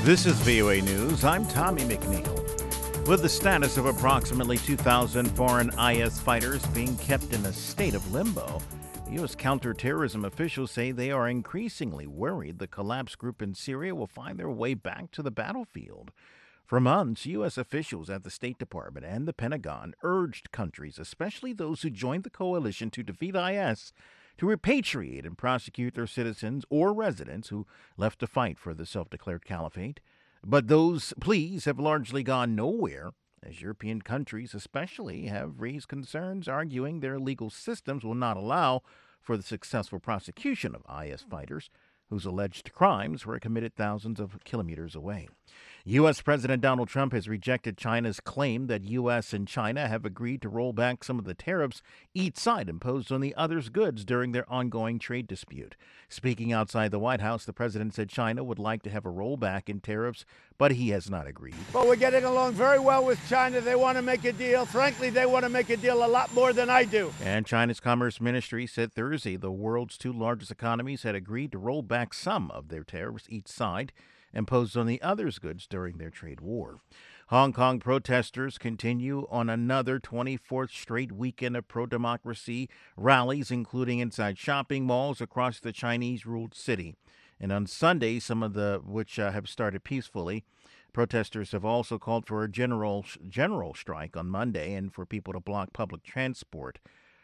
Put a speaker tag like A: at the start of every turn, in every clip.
A: This is VOA News. I'm Tommy McNeil. With the status of approximately 2,000 foreign IS fighters being kept in a state of limbo, U.S. counterterrorism officials say they are increasingly worried the collapsed group in Syria will find their way back to the battlefield. For months, U.S. officials at the State Department and the Pentagon urged countries, especially those who joined the coalition to defeat IS, to repatriate and prosecute their citizens or residents who left to fight for the self-declared caliphate. But those pleas have largely gone nowhere, as European countries especially have raised concerns, arguing their legal systems will not allow for the successful prosecution of IS fighters whose alleged crimes were committed thousands of kilometers away. U.S. President Donald Trump has rejected China's claim that U.S. and China have agreed to roll back some of the tariffs each side imposed on the other's goods during their ongoing trade dispute. Speaking outside the White House, the president said China would like to have a rollback in tariffs, but he has not agreed.
B: Well, we're getting along very well with China. They want to make a deal. Frankly, they want to make a deal a lot more than I do.
A: And China's Commerce Ministry said Thursday the world's two largest economies had agreed to roll back some of their tariffs each side imposed on the other's goods during their trade war. Hong Kong protesters continue on another 24th straight weekend of pro-democracy rallies, including inside shopping malls across the Chinese-ruled city. And on Sunday, some of which have started peacefully. Protesters have also called for a general strike on Monday and for people to block public transport.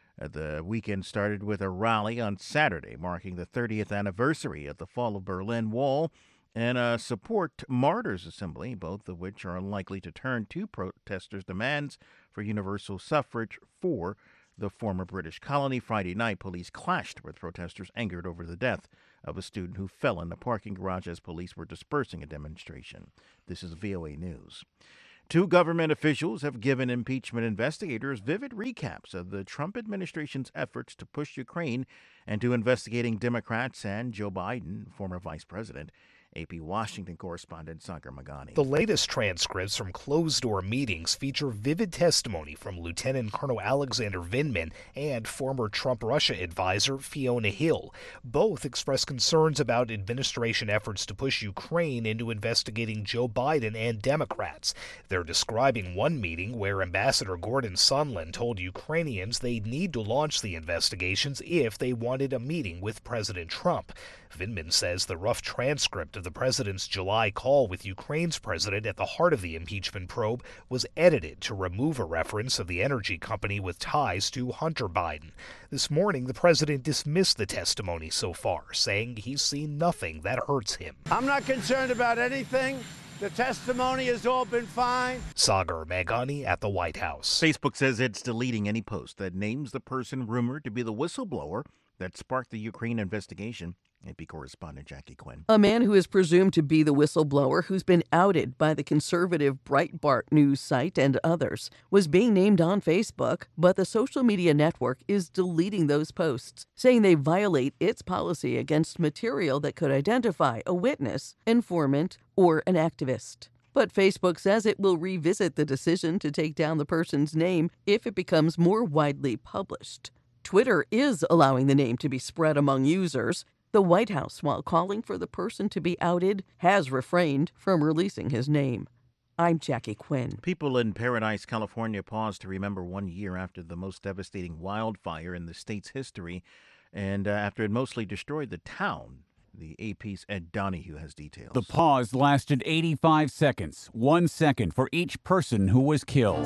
A: The weekend started with a rally on Saturday, marking the 30th anniversary of the fall of Berlin Wall, and a support martyrs assembly, both of which are unlikely to turn to protesters' demands for universal suffrage for the former British colony. Friday night, police clashed with protesters angered over the death of a student who fell in the parking garage as police were dispersing a demonstration. This is VOA News. Two government officials have given impeachment investigators vivid recaps of the Trump administration's efforts to push Ukraine into investigating Democrats and Joe Biden, former vice president. AP Washington correspondent Sagar Magani.
C: The latest transcripts from closed-door meetings feature vivid testimony from Lieutenant Colonel Alexander Vindman and former Trump-Russia advisor Fiona Hill. Both express concerns about administration efforts to push Ukraine into investigating Joe Biden and Democrats. They're describing one meeting where Ambassador Gordon Sondland told Ukrainians they'd need to launch the investigations if they wanted a meeting with President Trump. Vindman says the rough transcript of the president's July call with Ukraine's president at the heart of the impeachment probe was edited to remove a reference of the energy company with ties to Hunter Biden. This morning, the president dismissed the testimony so far, saying he's seen nothing that hurts him.
B: I'm not concerned about anything. The testimony has all been fine.
C: Sagar Magani at the White House.
A: Facebook says it's deleting any post that names the person rumored to be the whistleblower that sparked the Ukraine investigation. AP correspondent Jackie Quinn.
D: A man who is presumed to be the whistleblower, who's been outed by the conservative Breitbart news site and others, was being named on Facebook, but the social media network is deleting those posts, saying they violate its policy against material that could identify a witness, informant, or an activist. But Facebook says it will revisit the decision to take down the person's name if it becomes more widely published. Twitter is allowing the name to be spread among users. The White House, while calling for the person to be outed, has refrained from releasing his name. I'm Jackie Quinn.
A: People in Paradise, California paused to remember 1 year after the most devastating wildfire in the state's history, and after it mostly destroyed the town. The AP's Ed Donahue has details.
E: The pause lasted 85 seconds, 1 second for each person who was killed.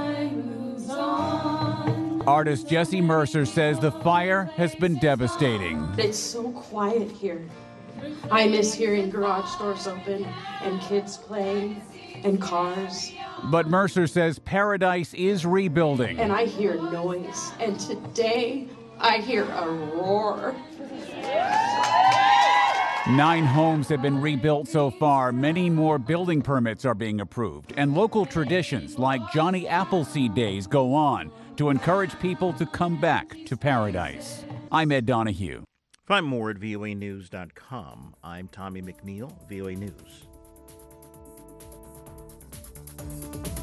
E: Artist Jesse Mercer says the fire has been devastating.
F: It's so quiet here. I miss hearing garage doors open and kids playing and cars.
E: But Mercer says Paradise is rebuilding.
F: And I hear noise. And today I hear a roar.
E: 9 homes have been rebuilt so far. Many more building permits are being approved. And local traditions like Johnny Appleseed Days go on to encourage people to come back to Paradise. I'm Ed Donahue.
A: Find more at voanews.com. I'm Tommy McNeil, VOA News.